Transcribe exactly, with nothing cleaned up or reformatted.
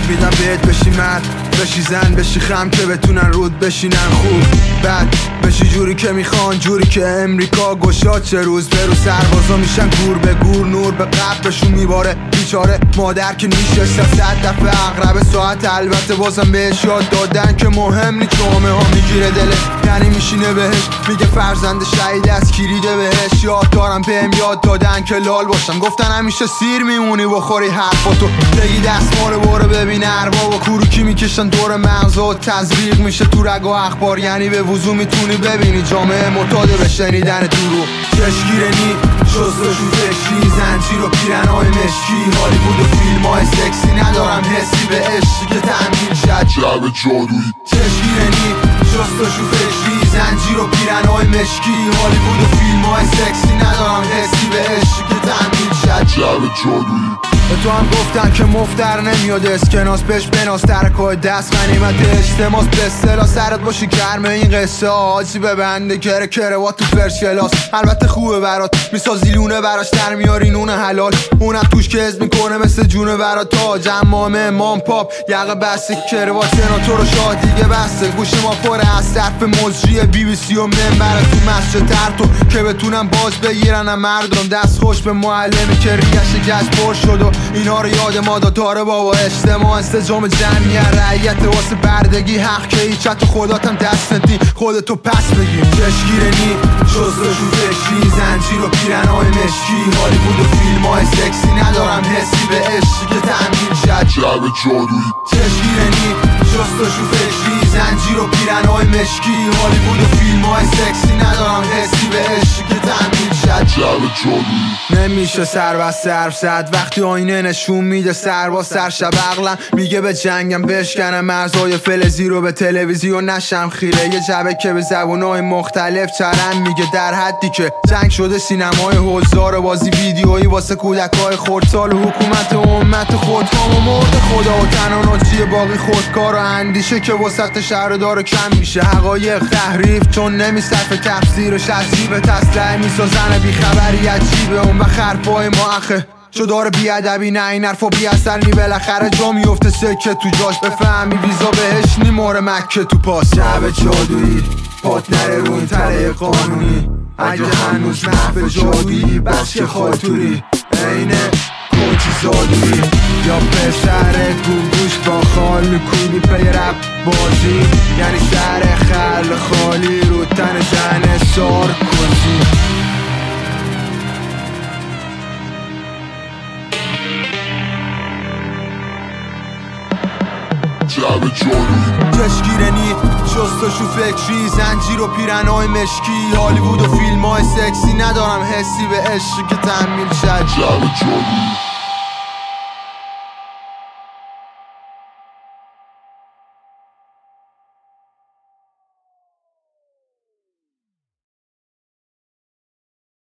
میدم بهت بشی مرد، بشی زن، بشی خم که بتونن رود بشینن خوب. بعد بشی جوری که میخوان، جوری که امریکا گشاد چه روز به روز سربازا میشن گور به گور، نور به قبرشون میباره بیچاره مادر که نیشه صد دفعه اقرب ساعت. البته بازم بهش یاد دادن که مهم نی جامعه ها میگیره دلش، یعنی میشینه بهش میگه فرزند شهید از کلیده بهش. یاد دارم بهم یاد دادن که لال باشم، گفتن همیشه سیر میمونی بخوری حرفاتو بگی دستمال برو ببین ارباب و کوروکی میکشن دور مغزا، تزریق میشه تو رگ و اخبار، یعنی به وضوح میتونی ببینی جامعه معتاد به شنیدن دروغ. چشگیره نی شستشو فکری، زنجیر و پیرنهای مشکی، هالیوود و فیلم های سکسی، ندارم حسی به عشقی که تأمین شد شب جادویی. چشگیره نی شستشو فکری، زنجیر و پیرنهای مشکی، هالیوود و فیلم های سکسی، ندارم حسی به عشقی که تأمین شد شب جادویی. به تو هم گفتن که مفتر نمیاد اسکناس، بهش بناس ترکای دست غنیمت اجتماس، به اصطلاح سرت باشی گرمه این قصه آجی ببنده کره کروات تو فرش کلاس. البته خوبه برات میسازی لونه براش در میاری نون حلال، اونم توش که حزب میکنه مثل جونه برات تاج امامه امام پاپ یقه بسته کروات سناتور و شاه دیگه بسته. گوش ما پره از طرف مجری بی بی سی و منبر تو مسجد ترتو که بتونم باز بگیرن مردم دست خوش به معلمی که ریش گشت پر شد و اینا رو یاد ما داره بابا. اجتماع انسجام جمعیت رعیت واسه بردگی حق که ایچت خداتم دست ندی خودتو پس بگیر. چشگیره نی شستشو فکری، زنجیر و پیرنهای مشکی، هالیوود و فیلم های سکسی، ندارم حسی به عشقی که تأمین شد شب جادویی. چشگیره نی شستشو فکری، زنجیر و پیرنهای مشکی، هالیوود و فیلم های سکسی، ندارم حسی به عشقی که تأمین شد شب جادویی. نمیشه سر و صرف زد وقتی آینه نشون میده سر با سر شب عقلم میگه به جنگم بشکنم مرزای فلزی رو به تلویزیون نشم خیره. یه جبه که به زبونهای مختلف چرم میگه در حدی که جنگ شده سینمای حضار بازی ویدیویی واسه کودکای خردسال و حکومت و امت خودکام و مرد خدا و تناناچی باقی خودکار و اندیشه که وسط شهر داره کم میشه. حقایق تحریف چون نمیصرف تفسیرش عجیبه، تسلح میسازن بیخبری عجیبه اون و خرپای ما اخه چو داره بیادبی نه این حرفا بی اثر نی بالاخره جا میفته سکه تو جاش بفهمی ویزا بهش نی ماره مکه تو پاس. شب جادویی پات نره رو این تله قانونی، اگه هنوز محو جادویی بخش خاطوری اینه کوچی زادویی یا پسر گوگوش با خال کوبی پی رب بازی، یعنی سر خل خالی رو تن زن سار کشی. شب جادویی. چشگیره نی شستشو فکری، زنجیر و پیرنهای مشکی، هالیوود و فیلم های سکسی، ندارم حسی به عشقی که تأمین شد شب جادویی.